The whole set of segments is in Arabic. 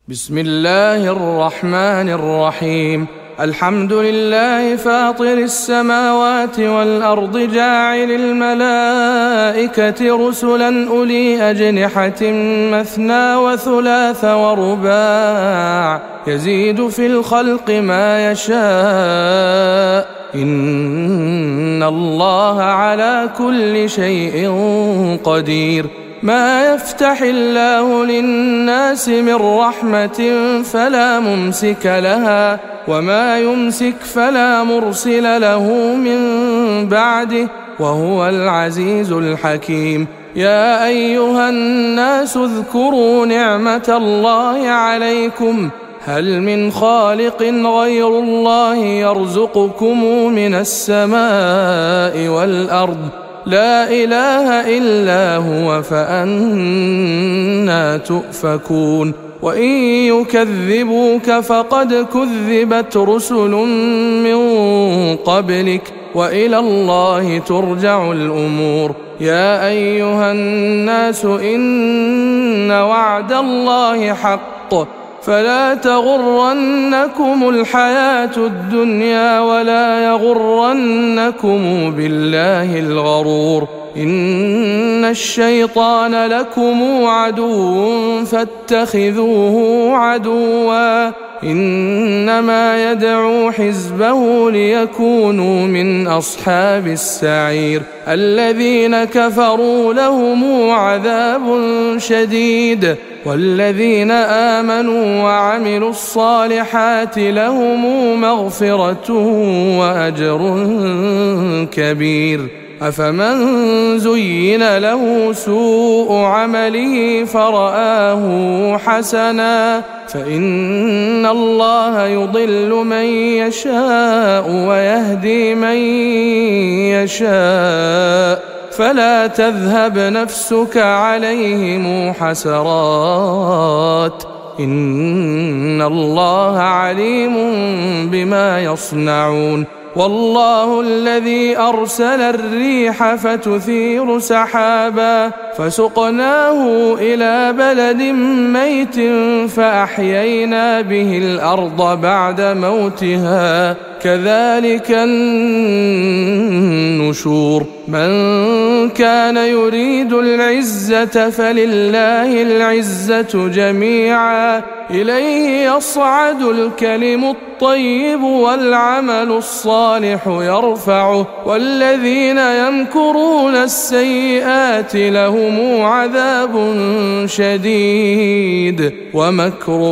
بسم الله الرحمن الرحيم. الحمد لله فاطر السماوات والأرض جاعل الملائكة رسلا أولي أجنحة مثنى وثلاث ورباع يزيد في الخلق ما يشاء إن الله على كل شيء قدير. ما يفتح الله للناس من رحمة فلا ممسك لها وما يمسك فلا مرسل له من بعده وهو العزيز الحكيم. يا أيها الناس اذكروا نعمة الله عليكم هل من خالق غير الله يرزقكم من السماء والأرض لا إله إلا هو فأنى تؤفكون. وإن يكذبوك فقد كذبت رسل من قبلك وإلى الله ترجع الأمور. يا أيها الناس إن وعد الله حق فلا تغرنكم الحياة الدنيا ولا يغرنكم بالله الغرور. إن الشيطان لكم عدو فاتخذوه عدوا إنما يدعو حزبه ليكونوا من أصحاب السعير. الذين كفروا لهم عذاب شديد والذين آمنوا وعملوا الصالحات لهم مغفرة وأجر كبير. أفمن زين له سوء عمله فرآه حسنا فإن الله يضل من يشاء ويهدي من يشاء فلا تذهب نفسك عليهم حسرات إن الله عليم بما يصنعون. والله الذي أرسل الريح فتثير سحابا فسقناه إلى بلد ميت فأحيينا به الأرض بعد موتها كذلك النشور. من كان يريد العزة فلله العزة جميعا إليه يصعد الكلم الطيب والعمل الصالح يرفعه والذين يمكرون السيئات لهم عذاب شديد ومكر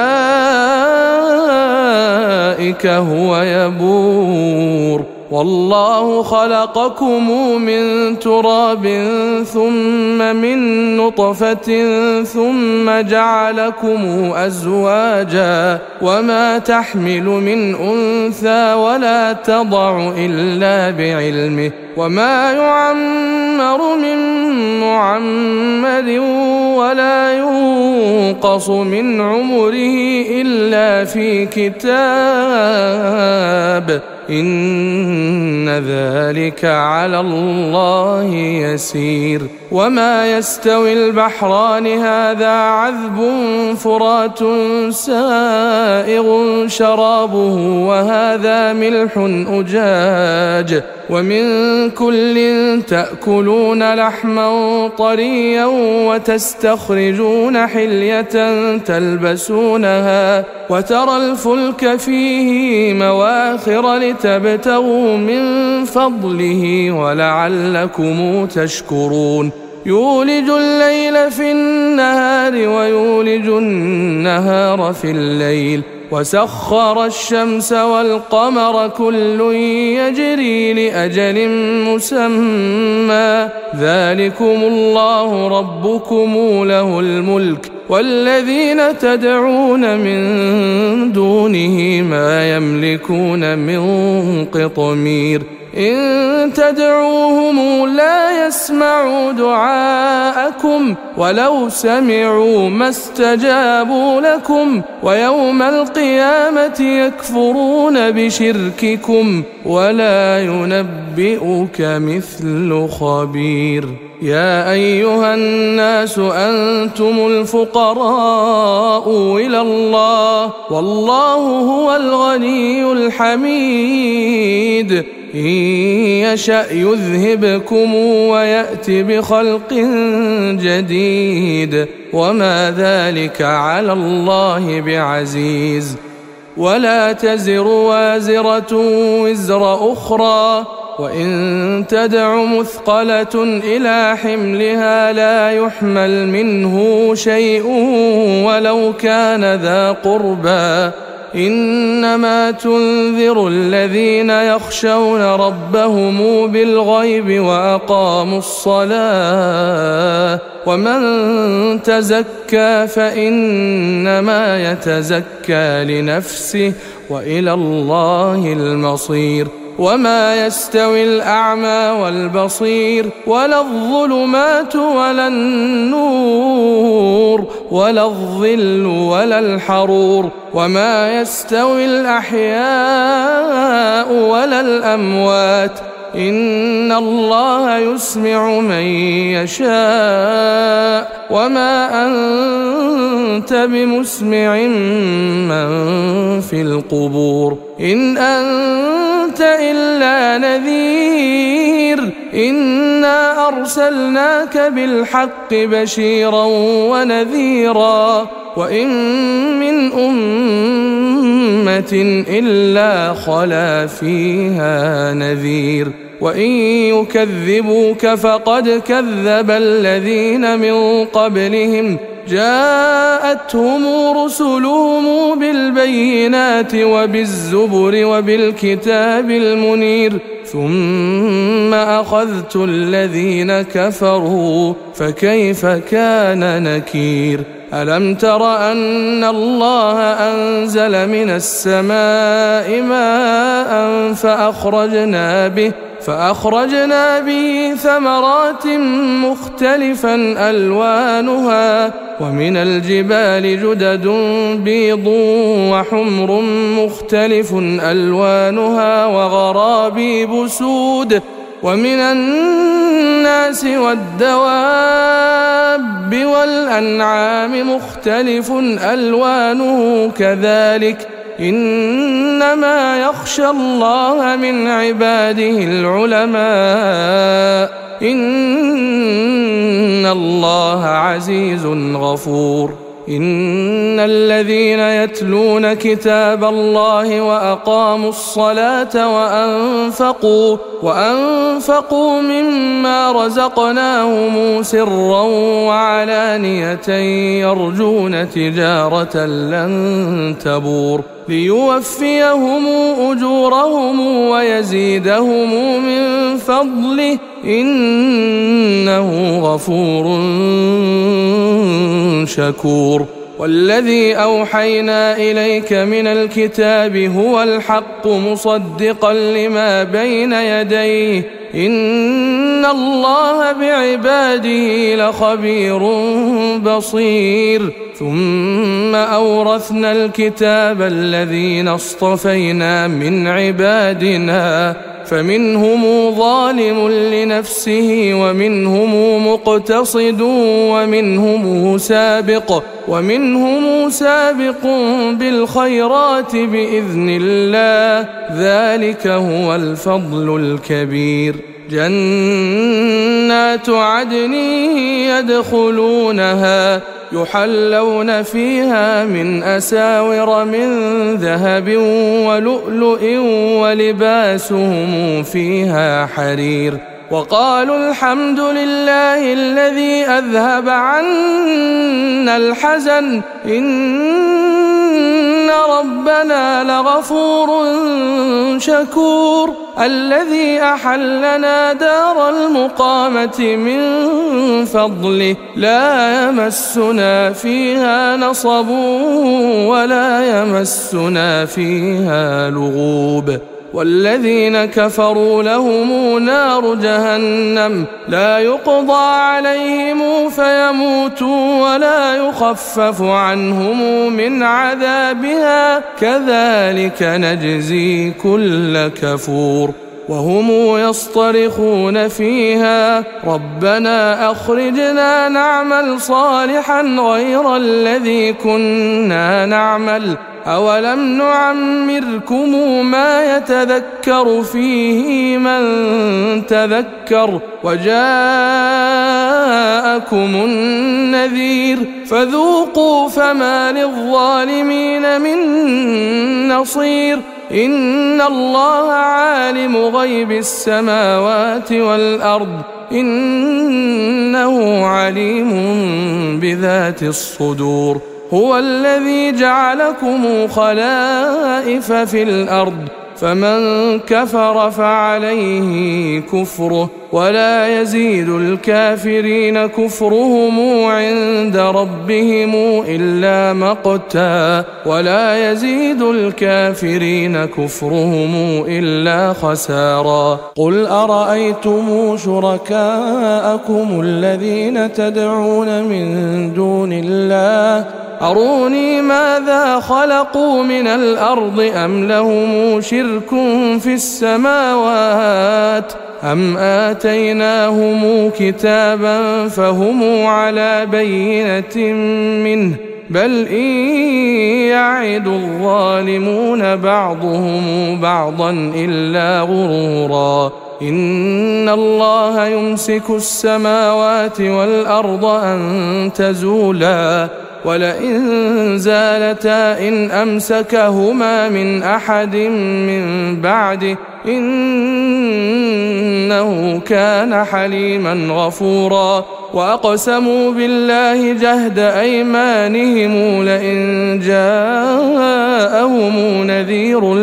أولئك هو يبور. والله خلقكم من تراب ثم من نطفة ثم جعلكم أزواجا وما تحمل من أنثى ولا تضع إلا بعلمه وما يعمر من معمر ولا ينقص من عمره إلا في كتاب إن ذلك على الله يسير. وما يستوي البحران هذا عذب فرات سائغ شرابه وهذا ملح أجاج ومن كل تأكلون لحما طريا وتستخرجون حلية تلبسونها وترى الفلك فيه مواخر لتبتغوا من فضله ولعلكم تشكرون. يولج الليل في النهار ويولج النهار في الليل وسخر الشمس والقمر كل يجري لأجل مسمى ذلكم الله ربكم له الملك والذين تدعون من دونه ما يملكون من قطمير. إن تدعوهم لا يسمعوا دعاءكم ولو سمعوا ما استجابوا لكم ويوم القيامة يكفرون بشرككم ولا ينبئك مثل خبير. يا أيها الناس أنتم الفقراء إلى الله والله هو الغني الحميد إن يشأ يذهبكم ويأت بخلق جديد وما ذلك على الله بعزيز ولا تزر وازرة وزر أخرى وإن تدع مثقلة إلى حملها لا يحمل منه شيء ولو كان ذا قربى إنما تنذر الذين يخشون ربهم بالغيب وأقاموا الصلاة ومن تزكى فإنما يتزكى لنفسه وإلى الله المصير وما يستوي الأعمى والبصير ولا الظلمات ولا النور ولا الظل ولا الحرور وما يستوي الأحياء ولا الأموات إن الله يسمع من يشاء وما أنت بمسمع من في القبور إن أنت إلا نذير إنا أرسلناك بالحق بشيرا ونذيرا وإن من أمة إلا خلا فيها نذير وإن يكذبوك فقد كذب الذين من قبلهم جاءتهم رسلهم بالبينات وبالزبر وبالكتاب المنير ثم أخذت الذين كفروا فكيف كان نكير ألم تر أن الله أنزل من السماء ماء فأخرجنا به ثمرات مختلفا ألوانها ومن الجبال جدد بيض وحمر مختلف ألوانها وغرابيب سود ومن الناس والدواب والأنعام مختلف ألوانه كذلك إنما يخشى الله من عباده العلماء إن الله عزيز غفور إن الذين يتلون كتاب الله وأقاموا الصلاة وأنفقوا مما رزقناهم سرا وعلانية يرجون تجارة لن تبور ليوفيهم أجورهم ويزيدهم من فضله إنه غفور شكور والذي أوحينا إليك من الكتاب هو الحق مصدقا لما بين يديه إن الله بعباده لخبير بصير ثم أورثنا الكتاب الذين اصطفينا من عبادنا فمنهم ظالم لنفسه ومنهم مقتصد ومنهم سابق بالخيرات بإذن الله ذلك هو الفضل الكبير جنات عدن يدخلونها يحلون فيها من أساور من ذهب ولؤلؤ ولباسهم فيها حرير وقالوا الحمد لله الذي أذهب عنا الحزن إن ربنا لغفور شكور الذي أحلنا دار المقامة من فضله لا يمسنا فيها نصب ولا يمسنا فيها لغوب والذين كفروا لهم نار جهنم لا يقضى عليهم فيموتوا ولا يخفف عنهم من عذابها كذلك نجزي كل كفور وهم يصطرخون فيها ربنا أخرجنا نعمل صالحا غير الذي كنا نعمل أولم نعمركم ما يتذكر فيه من تذكر وجاءكم النذير فذوقوا فما للظالمين من نصير إن الله عالم غيب السماوات والأرض إنه عليم بذات الصدور هو الذي جعلكم خلائف في الأرض فمن كفر فعليه كفره ولا يزيد الكافرين كفرهم عند ربهم إلا مقتا ولا يزيد الكافرين كفرهم إلا خسارا قل أرأيتم شركاءكم الذين تدعون من دون الله أروني ماذا خلقوا من الأرض أم لهم شرك في السماوات أم آتيناهم كتابا فهم على بينة منه بل إن يعد الظالمون بعضهم بعضا إلا غرورا إن الله يمسك السماوات والأرض أن تزولا ولئن زالتا إن أمسكهما من أحد من بعده إنه كان حليما غفورا وأقسموا بالله جهد أيمانهم لئن جاءهم نذير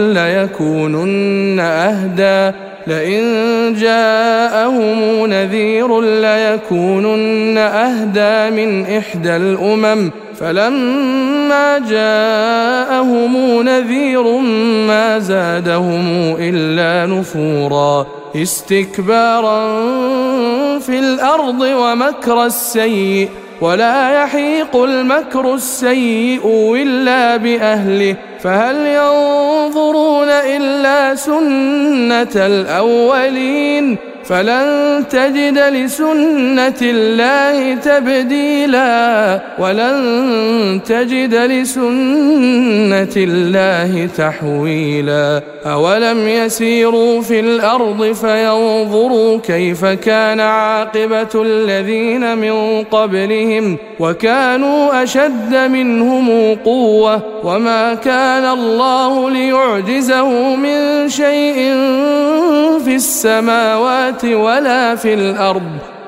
ليكونن أهدى من إحدى الأمم فلما جاءهم نذير ما زادهم إلا نفورا استكبارا في الأرض ومكر السيء ولا يحيق المكر السيء إلا بأهله فهل ينظرون إلا سنة الأولين فلن تجد لسنة الله تبديلا ولن تجد لسنة الله تحويلا أولم يسيروا في الأرض فينظروا كيف كان عاقبة الذين من قبلهم وكانوا أشد منهم قوة وما كان الله ليعجزه من شيء في السماوات ولا في الأرض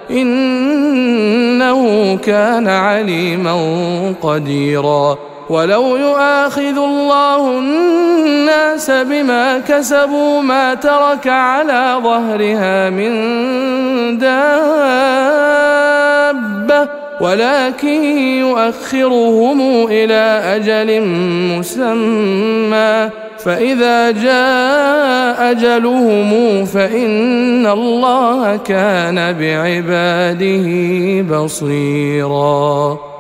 إنه كان عليما قديرا ولو يؤاخذ الله الناس بما كسبوا ما ترك على ظهرها من دابة ولكن يؤخرهم إلى أجل مسمى فإذا جاء أجلهم فإن الله كان بعباده بصيرا.